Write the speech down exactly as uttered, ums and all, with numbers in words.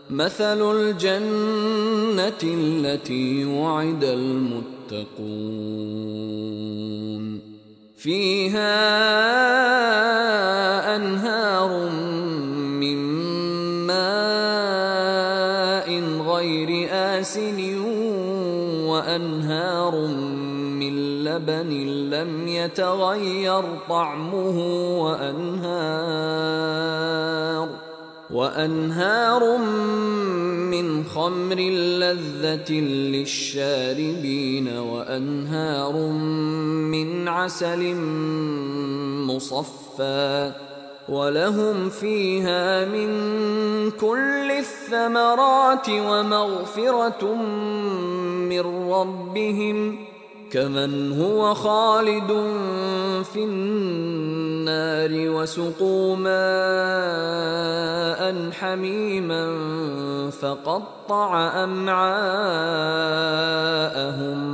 مثل الجنة التي وعد المتقون فيها أنهار من ماء غير آسن وأنهار من لبن لم يتغير طعمه وأنهار وأنهار من خمر لذة للشاربين وأنهار من عسل مصفى ولهم فيها من كل الثمرات ومغفرة من ربهم كمن هو خالد في النار وسقوا ماء حميما فقطع أمعاءهم